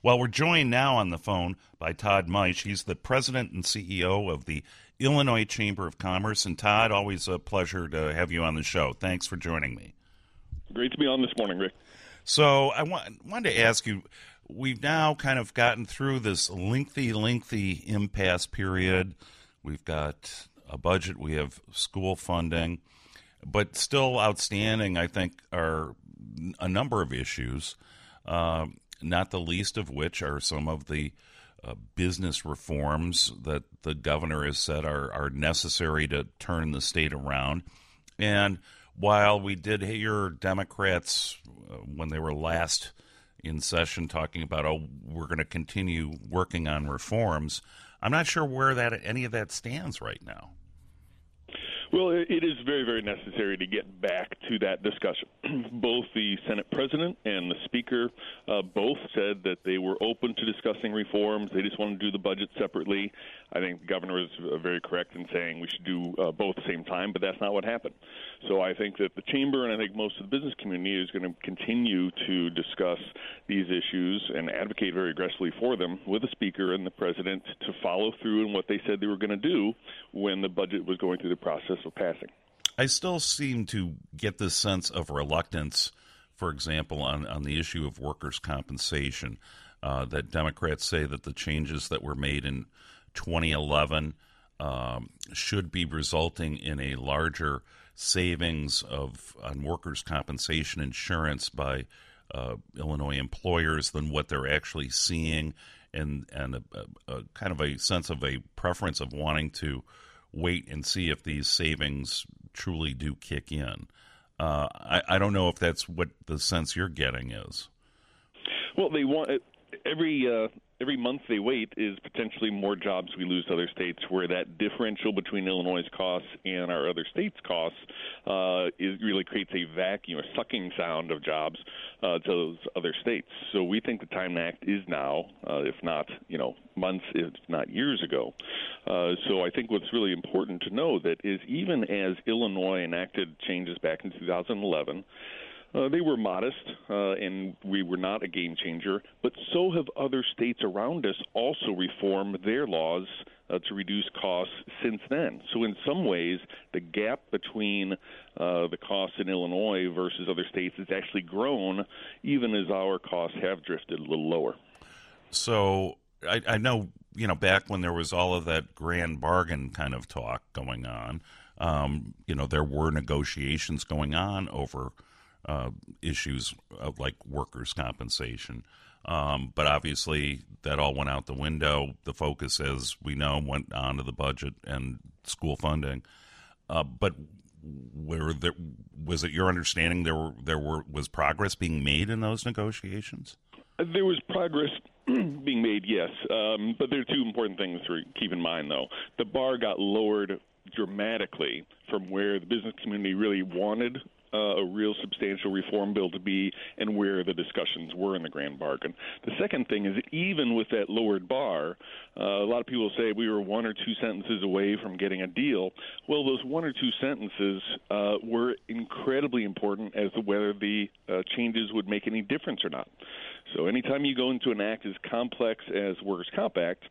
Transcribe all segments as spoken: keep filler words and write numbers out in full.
Well, we're joined now on the phone by Todd Maisch. He's the president and C E O of the Illinois Chamber of Commerce. And Todd, always a pleasure to have you on the show. Thanks for joining me. Great to be on this morning, Rick. So I want, wanted to ask you, we've now kind of gotten through this lengthy, lengthy impasse period. We've got a budget, we have school funding, but still outstanding, I think, are a number of issues, uh, not the least of which are some of the uh, business reforms that the governor has said are, are necessary to turn the state around. And while we did hear Democrats uh, when they were last in session talking about, oh, we're going to continue working on reforms, I'm not sure where that any of that stands right now. Well, it is very, very necessary to get back to that discussion. Both the Senate President and the Speaker uh, both said that they were open to discussing reforms. They just want to do the budget separately. I think the governor is very correct in saying we should do uh, both at the same time, but that's not what happened. So I think that the Chamber and I think most of the business community is going to continue to discuss these issues and advocate very aggressively for them with the Speaker and the President to follow through in what they said they were going to do when the budget was going through the process of passing. I still seem to get this sense of reluctance, for example, on, on the issue of workers' compensation, uh, that Democrats say that the changes that were made in twenty eleven um, should be resulting in a larger savings of on workers' compensation insurance by uh, Illinois employers than what they're actually seeing, and, and a, a, a kind of a sense of a preference of wanting to wait and see if these savings truly do kick in. Uh, I, I don't know if that's what the sense you're getting is. Well, they want every uh, every month they wait is potentially more jobs we lose to other states, where that differential between Illinois' costs and our other states' costs uh, is really creates a vacuum, a sucking sound of jobs uh, to those other states. So we think the time to act is now, uh, if not, you know, months, if not years ago. Uh, so I think what's really important to know that is even as Illinois enacted changes back in two thousand eleven, Uh, they were modest, uh, and we were not a game changer, but so have other states around us also reformed their laws uh, to reduce costs since then. So in some ways, the gap between uh, the costs in Illinois versus other states has actually grown, even as our costs have drifted a little lower. So I, I know, you know, back when there was all of that grand bargain kind of talk going on, um, you know, there were negotiations going on over Uh, issues of like workers' compensation. Um, but obviously that all went out the window. The focus, as we know, went on to the budget and school funding. Uh, but were there, was it your understanding there were there were was progress being made in those negotiations? There was progress being made, yes. Um, but there are two important things to keep in mind, though. The bar got lowered dramatically from where the business community really wanted Uh, a real substantial reform bill to be and where the discussions were in the grand bargain. The second thing is that even with that lowered bar, uh, a lot of people say we were one or two sentences away from getting a deal. Well, those one or two sentences uh, were incredibly important as to whether the uh, changes would make any difference or not. So anytime you go into an act as complex as Workers' Comp Act,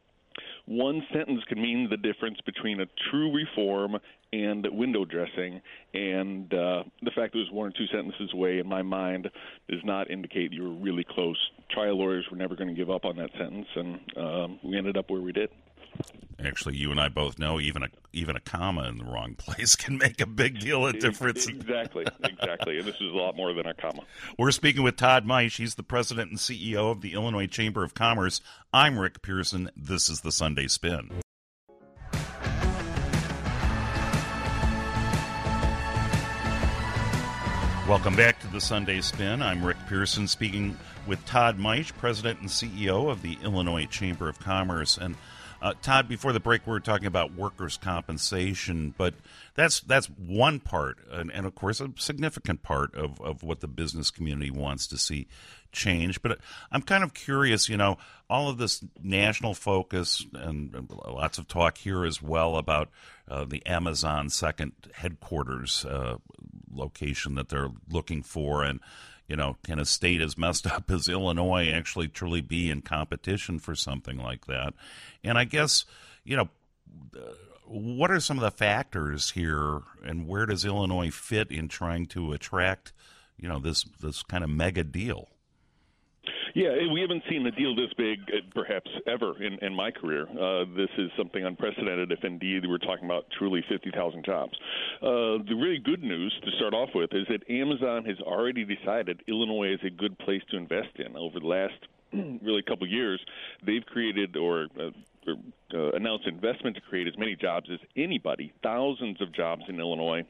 one sentence can mean the difference between a true reform and window dressing, and uh, the fact that it was one or two sentences away, in my mind, does not indicate you were really close. Trial lawyers were never going to give up on that sentence, and um, we ended up where we did. Actually, you and I both know even a even a comma in the wrong place can make a big deal of difference. Exactly, exactly. And this is a lot more than a comma. We're speaking with Todd Maisch. He's the president and C E O of the Illinois Chamber of Commerce. I'm Rick Pearson. This is the Sunday Spin. Welcome back to the Sunday Spin. I'm Rick Pearson, speaking with Todd Maisch, president and C E O of the Illinois Chamber of Commerce. And Uh, Todd, before the break, we were talking about workers' compensation, but that's that's one part, and, and of course, a significant part of, of what the business community wants to see change. But I'm kind of curious, you know, all of this national focus and, and lots of talk here as well about uh, the Amazon second headquarters uh, location that they're looking for, and you know, can a state as messed up as Illinois actually truly be in competition for something like that? And I guess, you know, what are some of the factors here, and where does Illinois fit in trying to attract, you know, this this kind of mega deal? Yeah, we haven't seen a deal this big, uh, perhaps ever in, in my career. Uh, this is something unprecedented, if indeed we're talking about truly fifty thousand jobs. Uh, the really good news to start off with is that Amazon has already decided Illinois is a good place to invest in. Over the last really couple of years, they've created or uh, uh, announced investment to create as many jobs as anybody, thousands of jobs in Illinois.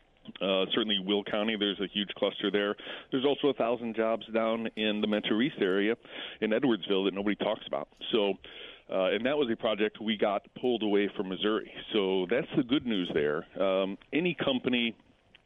Uh, certainly, Will County, there's a huge cluster there. There's also a thousand jobs down in the Metro East area in Edwardsville that nobody talks about. So, uh, and that was a project we got pulled away from Missouri. So that's the good news there. Um, any company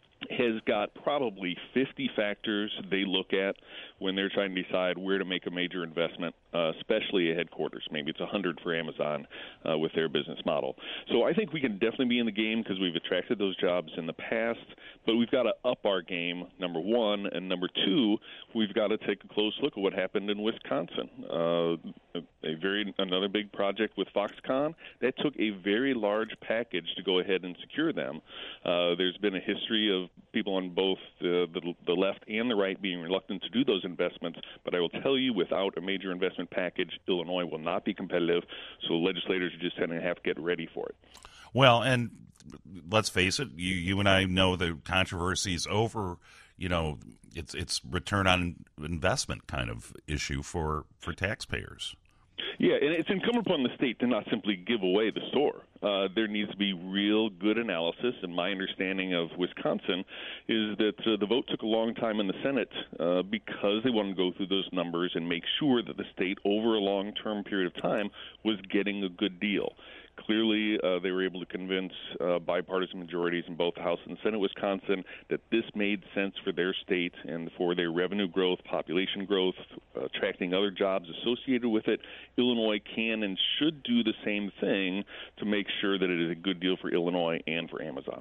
has got probably fifty factors they look at when they're trying to decide where to make a major investment, uh, especially a headquarters. Maybe it's one hundred for Amazon uh, with their business model. So I think we can definitely be in the game because we've attracted those jobs in the past, but we've got to up our game, number one. And number two, we've got to take a close look at what happened in Wisconsin. Uh, a very another big project with Foxconn, that took a very large package to go ahead and secure them. Uh, there's been a history of people on both the, the, the left and the right being reluctant to do those investments, but I will tell you, without a major investment package, Illinois will not be competitive, so legislators are just going to have to get ready for it. Well, and let's face it, you, you and I know the controversies over, you know, it's it's return on investment kind of issue for, for taxpayers. Yeah, and it's incumbent upon the state to not simply give away the store. Uh, there needs to be real good analysis, and my understanding of Wisconsin is that uh, the vote took a long time in the Senate uh, because they wanted to go through those numbers and make sure that the state, over a long-term period of time, was getting a good deal. Clearly, uh, they were able to convince uh, bipartisan majorities in both the House and Senate Wisconsin that this made sense for their state and for their revenue growth, population growth, uh, attracting other jobs associated with it. Illinois can and should do the same thing to make sure that it is a good deal for Illinois and for Amazon.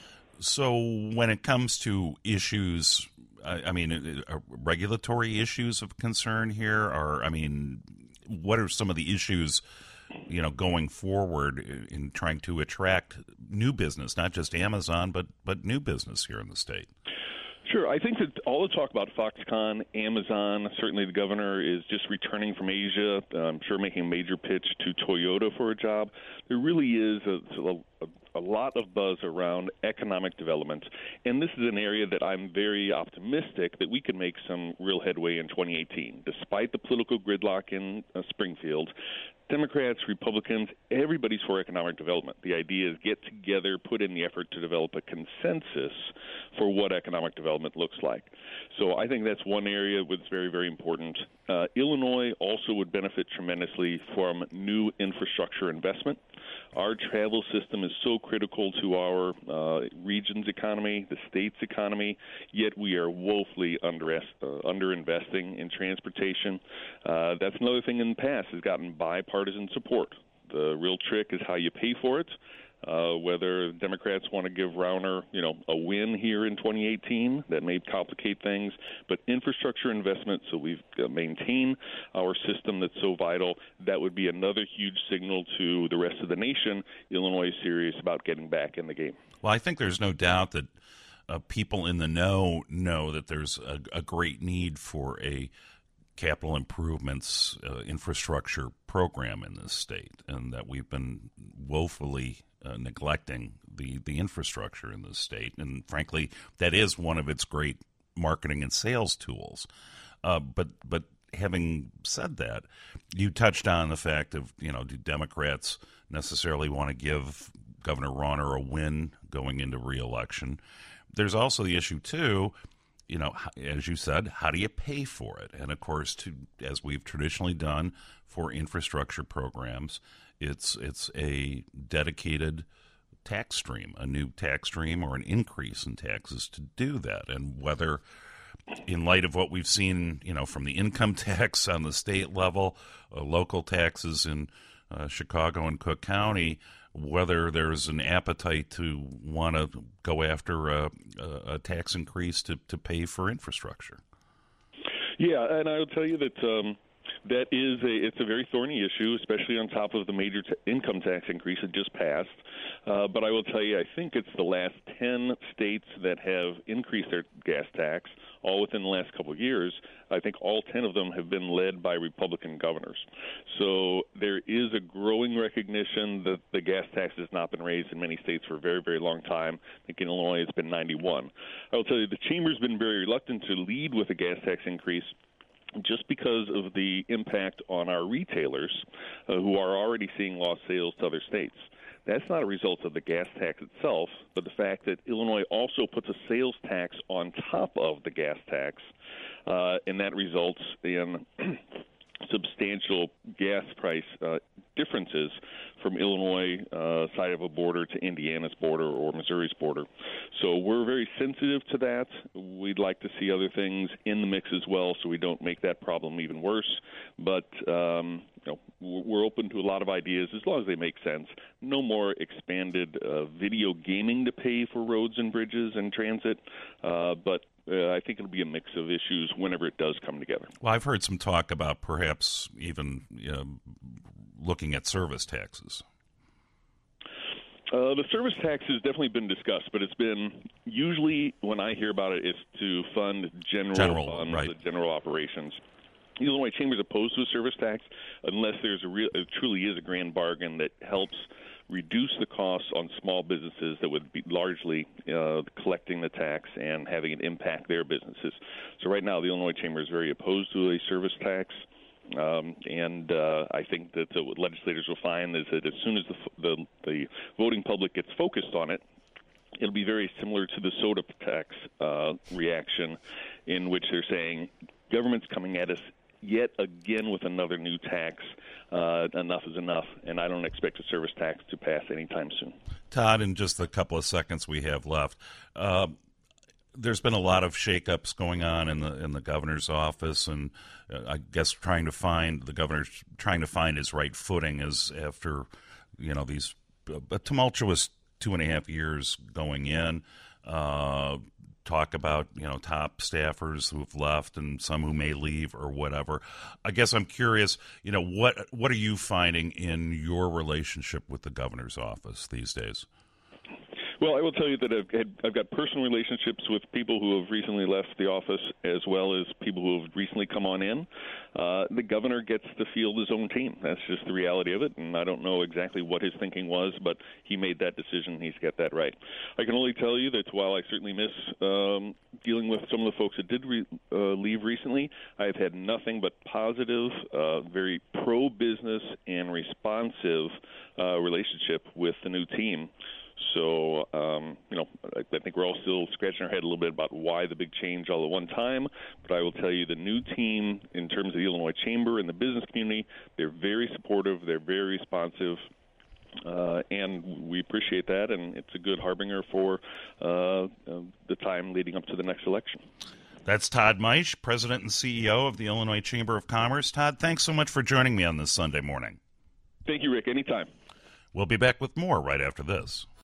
So when it comes to issues, I, I mean, uh, regulatory issues of concern here, or, I mean, what are some of the issues, you know, going forward in trying to attract new business, not just Amazon, but but new business here in the state? Sure. I think that all the talk about Foxconn, Amazon, certainly the governor is just returning from Asia, I'm sure making a major pitch to Toyota for a job. There really is a, a, a lot of buzz around economic development, and this is an area that I'm very optimistic that we can make some real headway in twenty eighteen. Despite the political gridlock in uh, Springfield, Democrats, Republicans, everybody's for economic development. The idea is get together, put in the effort to develop a consensus for what economic development looks like. So I think that's one area that's very, very important. Uh, Illinois also would benefit tremendously from new infrastructure investment. Our travel system is so critical to our uh, region's economy, the state's economy, yet we are woefully under, uh, underinvesting in transportation. Uh, that's another thing in the past has gotten bipartisan support. The real trick is how you pay for it. Uh, whether Democrats want to give Rauner, you know, a win here in twenty eighteen, that may complicate things. But infrastructure investment, so we uh, maintain our system that's so vital, that would be another huge signal to the rest of the nation. Illinois is serious about getting back in the game. Well, I think there's no doubt that uh, people in the know know that there's a, a great need for a capital improvements uh, infrastructure program in this state, and that we've been woefully uh, neglecting the, the infrastructure in this state. And frankly, that is one of its great marketing and sales tools. Uh, but but having said that, you touched on the fact of, you know, do Democrats necessarily want to give Governor Rauner a win going into re-election? There's also the issue, too, you know, as you said, how do you pay for it? And, of course, to, as we've traditionally done for infrastructure programs, it's it's a dedicated tax stream, a new tax stream or an increase in taxes to do that. And whether, in light of what we've seen, you know, from the income tax on the state level, uh, local taxes in uh, Chicago and Cook County, whether there's an appetite to want to go after a, a, a tax increase to, to pay for infrastructure. Yeah, and I will tell you that um, that is a it's a very thorny issue, especially on top of the major t- income tax increase that just passed. Uh, but I will tell you, I think it's the last ten states that have increased their gas tax, all within the last couple of years. I think all ten of them have been led by Republican governors. So there is a growing recognition that the gas tax has not been raised in many states for a very, very long time. I think in Illinois it's been ninety-one. I will tell you, the Chamber's been very reluctant to lead with a gas tax increase just because of the impact on our retailers uh, who are already seeing lost sales to other states. That's not a result of the gas tax itself, but the fact that Illinois also puts a sales tax on top of the gas tax, uh, and that results in substantial gas price uh, differences from Illinois uh, side of a border to Indiana's border or Missouri's border. So we're very sensitive to that. We'd like to see other things in the mix as well so we don't make that problem even worse. But um, you know, we're open to a lot of ideas as long as they make sense. No more expanded uh, video gaming to pay for roads and bridges and transit, uh, but Uh, I think it'll be a mix of issues whenever it does come together. Well, I've heard some talk about perhaps even you know, looking at service taxes. Uh, the service tax has definitely been discussed, but it's been usually when I hear about it, it's to fund general, general funds, right. the general operations. The Illinois Chamber is opposed to a service tax unless there's a real, it truly is a grand bargain that helps reduce the costs on small businesses that would be largely uh, collecting the tax and having it impact their businesses. So right now, the Illinois Chamber is very opposed to a service tax. Um, and uh, I think that uh, what legislators will find is that as soon as the, the, the voting public gets focused on it, it'll be very similar to the soda tax uh, reaction, in which they're saying government's coming at us yet again with another new tax. Uh, enough is enough, and I don't expect a service tax to pass anytime soon. Todd, in just the couple of seconds we have left, uh, there's been a lot of shakeups going on in the in the governor's office, and uh, I guess trying to find the governor's trying to find his right footing as after you know these uh, tumultuous two and a half years going in. Uh, talk about you know top staffers who've left and some who may leave or whatever. I guess I'm curious, you know, what what are you finding in your relationship with the governor's office these days? Well, I will tell you that I've, had, I've got personal relationships with people who have recently left the office as well as people who have recently come on in. Uh, the governor gets to field his own team. That's just the reality of it, and I don't know exactly what his thinking was, but he made that decision. He's got that right. I can only tell you that while I certainly miss um, dealing with some of the folks that did re- uh, leave recently, I've had nothing but positive, uh, very pro-business and responsive uh, relationship with the new team. So, um, you know, I, I think we're all still scratching our head a little bit about why the big change all at one time. But I will tell you the new team, in terms of the Illinois Chamber and the business community, they're very supportive. They're very responsive. Uh, and we appreciate that. And it's a good harbinger for uh, uh, the time leading up to the next election. That's Todd Maisch, President and C E O of the Illinois Chamber of Commerce. Todd, thanks so much for joining me on this Sunday morning. Thank you, Rick. Anytime. We'll be back with more right after this.